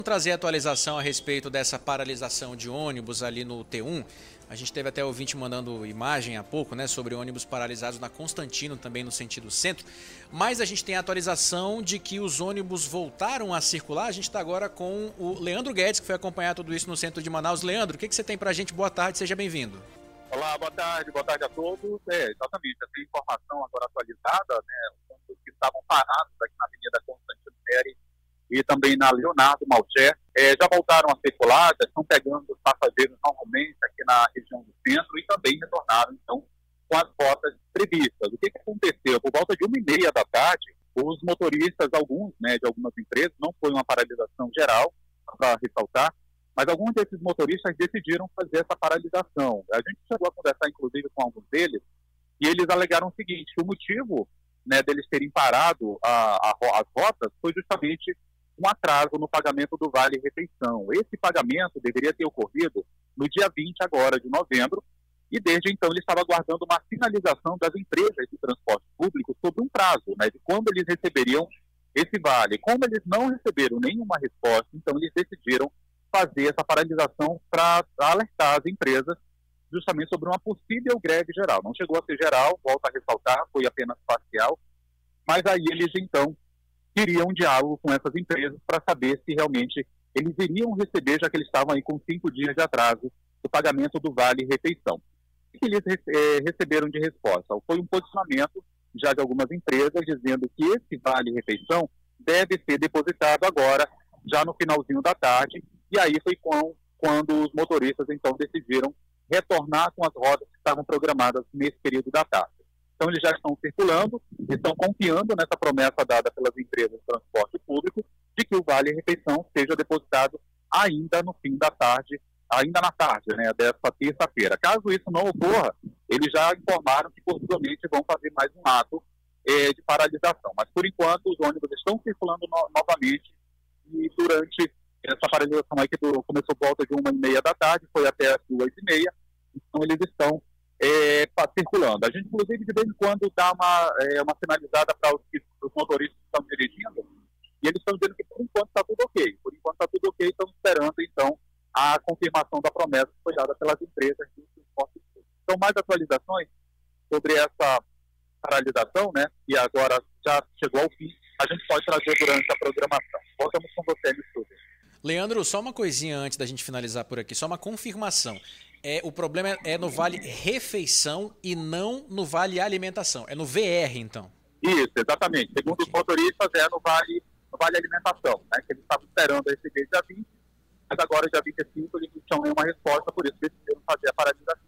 Trazer atualização a respeito dessa paralisação de ônibus ali no T1. A gente teve até ouvinte mandando imagem há pouco, né, sobre ônibus paralisados na Constantino, também no sentido centro. Mas a gente tem a atualização de que os ônibus voltaram a circular. A gente está agora com o Leandro Guedes, que foi acompanhar tudo isso no centro de Manaus. Leandro, o que você tem para a gente? Boa tarde, seja bem-vindo. Olá, boa tarde a todos. Exatamente, essa informação agora atualizada, né, os ônibus que estavam parados aqui na Avenida Constantino Neri e também na Leonardo Malcher, já voltaram a circular, já estão pegando os passageiros normalmente aqui na região do centro e também retornaram, então, com as rotas previstas. O que aconteceu? Por volta de 1h30 da tarde, os motoristas, alguns, né, de algumas empresas, não foi uma paralisação geral, para ressaltar, mas alguns desses motoristas decidiram fazer essa paralisação. A gente chegou a conversar, inclusive, com alguns deles, e eles alegaram o seguinte, que o motivo, né, deles terem parado as rotas foi justamente um atraso no pagamento do Vale-Refeição. Esse pagamento deveria ter ocorrido no dia 20 agora de novembro, e desde então ele estava aguardando uma sinalização das empresas de transporte público sobre um prazo, né, de quando eles receberiam esse vale. Como eles não receberam nenhuma resposta, então eles decidiram fazer essa paralisação para alertar as empresas justamente sobre uma possível greve geral. Não chegou a ser geral, volto a ressaltar, foi apenas parcial, mas aí eles então queriam um diálogo com essas empresas para saber se realmente eles iriam receber, já que eles estavam aí com 5 dias de atraso do pagamento do Vale-Refeição. O que eles receberam de resposta? Foi um posicionamento já de algumas empresas dizendo que esse Vale-Refeição deve ser depositado agora, já no finalzinho da tarde, e aí foi quando os motoristas então decidiram retornar com as rotas que estavam programadas nesse período da tarde. Então eles já estão circulando, estão confiando nessa promessa dada pelas empresas de transporte público de que o Vale-Refeição seja depositado ainda no fim da tarde, ainda na tarde, né, dessa terça-feira. Caso isso não ocorra, eles já informaram que possivelmente vão fazer mais um ato de paralisação. Mas por enquanto os ônibus estão circulando novamente e durante essa paralisação aí que começou por volta de 1h30 da tarde, foi até as 2h30, então eles estão circulando. A gente, inclusive, de vez em quando dá uma sinalizada para os motoristas que estão dirigindo, e eles estão dizendo que por enquanto está tudo ok. Por enquanto está tudo ok, estamos esperando, então, a confirmação da promessa que foi dada pelas empresas de transporte público. Então, mais atualizações sobre essa paralisação, né, e agora já chegou ao fim, a gente pode trazer durante a programação. Voltamos com você no estúdio. Leandro, só uma coisinha antes da gente finalizar por aqui, só uma confirmação. O problema é no Vale Refeição e não no Vale Alimentação. É no VR, então. Isso, exatamente. Segundo os motoristas, no Vale Alimentação, né, que eles estavam esperando esse dia 20, mas agora, dia 25, eles não tinham nenhuma resposta, por isso decidiram fazer a paralisação.